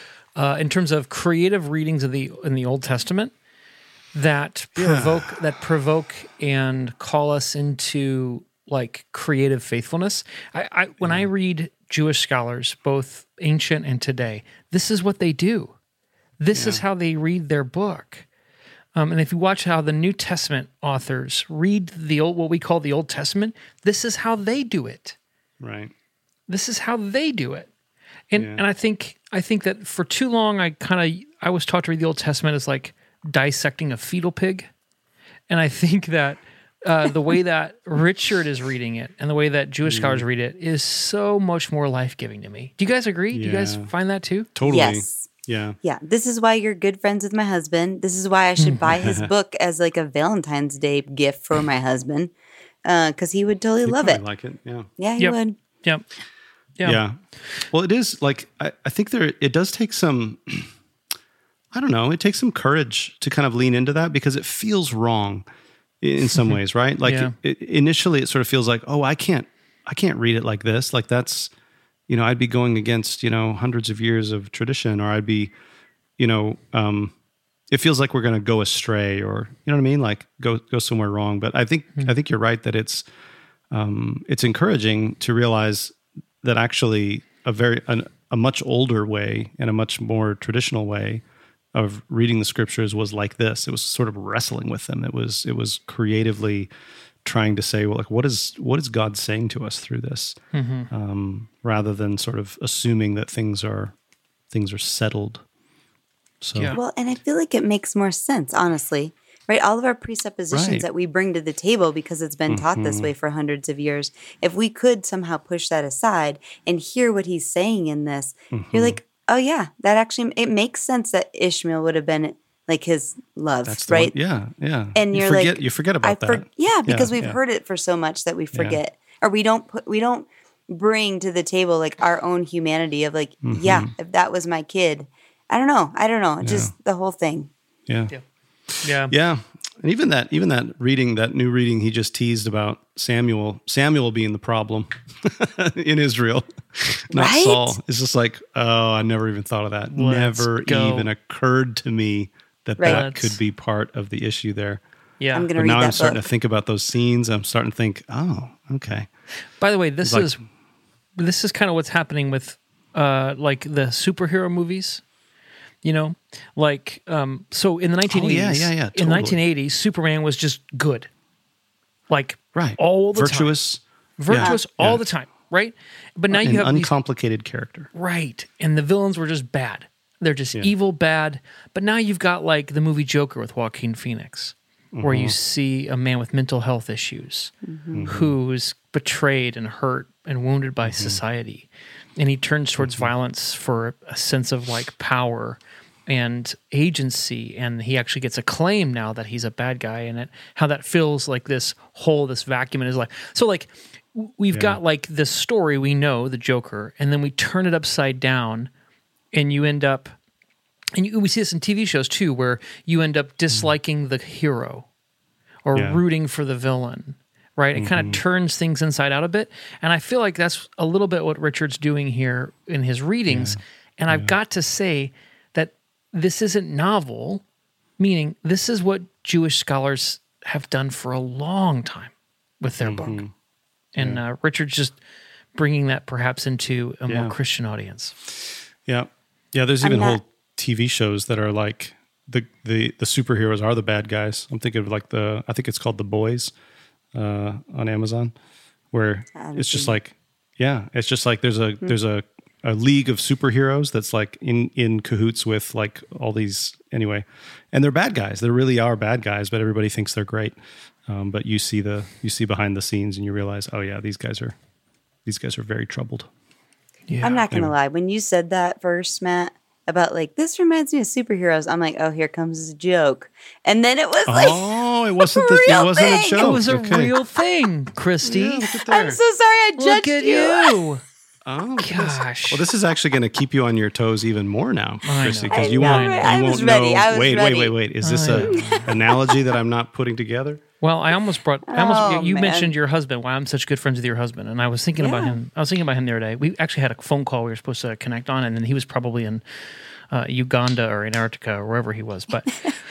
of creative readings in the Old Testament that provoke and call us into like creative faithfulness. When I read Jewish scholars, both ancient and today, this is what they do. This is how they read their book. And if you watch how the New Testament authors read what we call the Old Testament, this is how they do it. Right. This is how they do it. And I think that for too long I was taught to read the Old Testament as like dissecting a fetal pig. And I think that the way that Richard is reading it and the way that Jewish scholars read it is so much more life-giving to me. Do you guys agree? Do you guys find that too? Totally. Yes. Yeah. Yeah. This is why you're good friends with my husband. This is why I should buy his book as like a Valentine's Day gift for my husband. Because he would totally love it. Like it. Yeah. Yeah, he would. Yep. Yeah. Well, it is like, I think it does take some, I don't know, it takes some courage to kind of lean into that because it feels wrong in some ways, right? Like initially it sort of feels like, oh, I can't read it like this. Like that's, I'd be going against, hundreds of years of tradition, or I'd be, it feels like we're going to go astray, or, you know what I mean? Like go somewhere wrong. But I think you're right that it's encouraging to realize that actually a much older way and a much more traditional way of reading the scriptures was like this. It was sort of wrestling with them. It was creatively trying to say, well, like, what is God saying to us through this, rather than sort of assuming that things are settled. So Well, and I feel like it makes more sense, honestly. Right? All of our presuppositions that we bring to the table because it's been taught this way for hundreds of years. If we could somehow push that aside and hear what he's saying in this, you're like, oh yeah, that actually, it makes sense that Ishmael would have been like his love, right? Yeah. And you forget about that. Because we've heard it for so much that we forget, or we don't bring to the table like our own humanity of like, if that was my kid, I don't know, just the whole thing. Yeah. And even that new reading he just teased about Samuel being the problem in Israel, not Right? Saul. It's just like, oh, I never even thought of that. Never go. even occurred to me that Right. that could be part of the issue there. Yeah. I'm going to But read now I'm that starting book. to think about those scenes. I'm starting to think, oh, okay. By the way, this Like- is kind of what's happening with like the superhero movies. You know, like so in the 1980s, yeah, in the totally. 1980s, Superman was just good, like Right. all the Virtuous. time, virtuous Yeah. all Yeah. the time, right? But now An you have these, uncomplicated character. right, and the villains were just bad. They're just evil, bad. But now you've got like the movie Joker with Joaquin Phoenix, where you see a man with mental health issues who's betrayed and hurt and wounded by society. And he turns towards violence for a sense of like power and agency. And he actually gets acclaim now that he's a bad guy, and how that feels like this hole, this vacuum in his life. So like we've got like this story, we know the Joker, and then we turn it upside down, and you end up, and we see this in TV shows too, where you end up disliking the hero or Yeah. rooting for the villain, right? It kind of turns things inside out a bit. And I feel like that's a little bit what Richard's doing here in his readings. And I've got to say that this isn't novel, meaning this is what Jewish scholars have done for a long time with their book. And Richard's just bringing that perhaps into a more Christian audience. Yeah. Yeah, there's even not- whole TV shows that are like the superheroes are the bad guys. I'm thinking of like I think it's called The Boys on Amazon, where it's just like, it's just like there's a league of superheroes that's like in cahoots with like all these anyway, and they're bad guys. They really are bad guys, but everybody thinks they're great. But you see behind the scenes and you realize, oh yeah, these guys are very troubled. Yeah. I'm not going to lie. When you said that first, Matt, about like, this reminds me of superheroes, I'm like, oh, here comes a joke. And then it was like, Oh, it wasn't real it wasn't a thing. joke. It was a Okay. real thing, Christy. Yeah, look at there. I'm so sorry I judged Look at you. Oh, Gosh. well, this is actually going to keep you on your toes even more now, I Christy, know. because you I won't. know. You I won't was ready. know. I was wait. ready. Is this an analogy that I'm not putting together? Well, you man. mentioned your husband, why I'm such good friends with your husband. And I was thinking about him. I was thinking about him the other day. We actually had a phone call we were supposed to connect on, and then he was probably in Uganda or Antarctica or wherever he was. But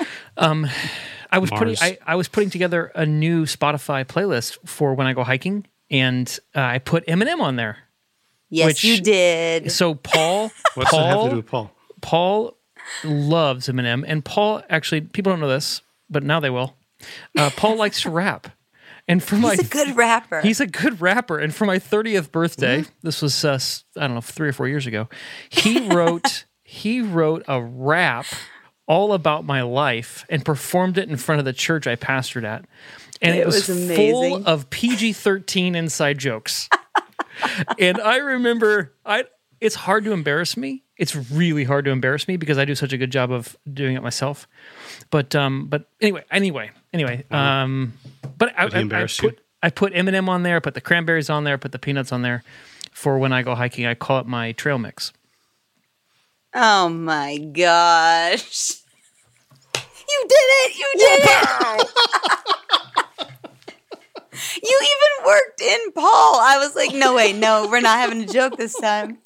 I was putting together a new Spotify playlist for when I go hiking, and I put Eminem on there. yes, which- you did. So Paul, What's that have to do with Paul? Paul loves Eminem, and Paul actually, people don't know this, but now they will. Paul likes to rap, and for my He's a good rapper. he's a good rapper. And for my 30th birthday, this was I don't know 3 or 4 years ago, he wrote a rap all about my life and performed it in front of the church I pastored at, and it was amazing. full of PG-13 inside jokes. And I remember, it's hard to embarrass me. It's really hard to embarrass me because I do such a good job of doing it myself. But anyway. But Did he embarrass you? I put Eminem on there. I put the cranberries on there. I put the peanuts on there for when I go hiking. I call it my trail mix. Oh my gosh. You did it. You did it. You even worked in Paul. I was like, no, wait, no, we're not having a joke this time.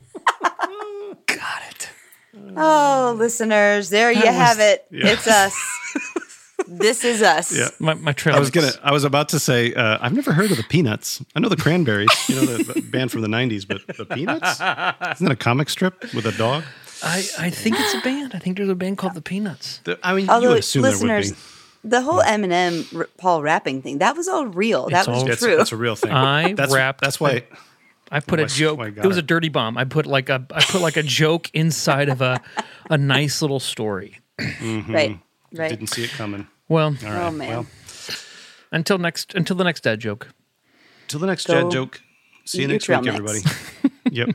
Got it. Oh, listeners, there you have it. It's us. This is us. Yeah. My trail I was mix. I was about to say I've never heard of the Peanuts. I know the Cranberries, the band from the '90s, but the Peanuts? Isn't that a comic strip with a dog? I think it's a band. I think there's a band called the Peanuts. I mean, you Although, would assume there would listeners, be. the whole Eminem Paul rapping thing, that was all real. That It's was all- That's, true. that's a real thing. That's why. I put a why joke. I got It was a it. dirty bomb. I put like a joke inside of a nice little story. Right. Right. Didn't see it coming. Well, All right. Oh, man. Well, until the next dad joke. till the next Go dad joke. See you eat your next trail week, mix. everybody. Yep.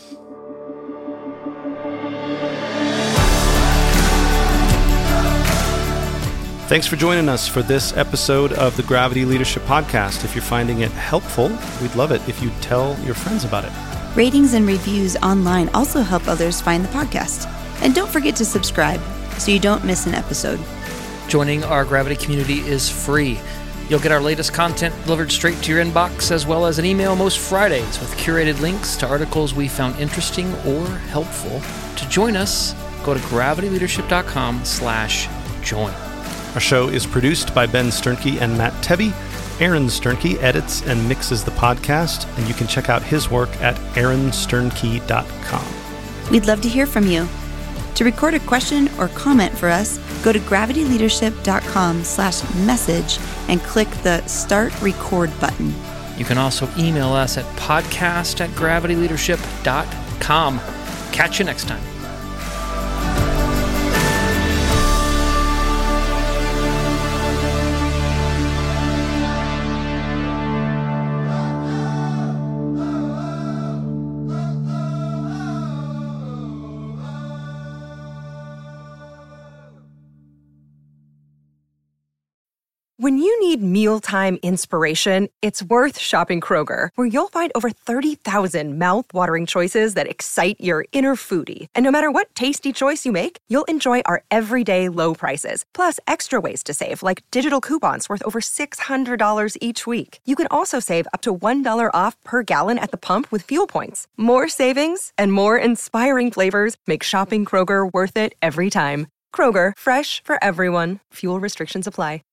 Thanks for joining us for this episode of the Gravity Leadership Podcast. If you're finding it helpful, we'd love it if you tell your friends about it. Ratings and reviews online also help others find the podcast. And don't forget to subscribe so you don't miss an episode. Joining our Gravity community is free. You'll get our latest content delivered straight to your inbox, as well as an email most Fridays with curated links to articles we found interesting or helpful. To join us, go to gravityleadership.com/join. Our show is produced by Ben Sternke and Matt Tebbe. Aaron Sternke edits and mixes the podcast, and you can check out his work at aaronsternke.com. We'd love to hear from you. To record a question or comment for us, go to gravityleadership.com/message and click the Start Record button. You can also email us at podcast@gravityleadership.com. Catch you next time. When you need mealtime inspiration, it's worth shopping Kroger, where you'll find over 30,000 mouth-watering choices that excite your inner foodie. And no matter what tasty choice you make, you'll enjoy our everyday low prices, plus extra ways to save, like digital coupons worth over $600 each week. You can also save up to $1 off per gallon at the pump with fuel points. More savings and more inspiring flavors make shopping Kroger worth it every time. Kroger, fresh for everyone. Fuel restrictions apply.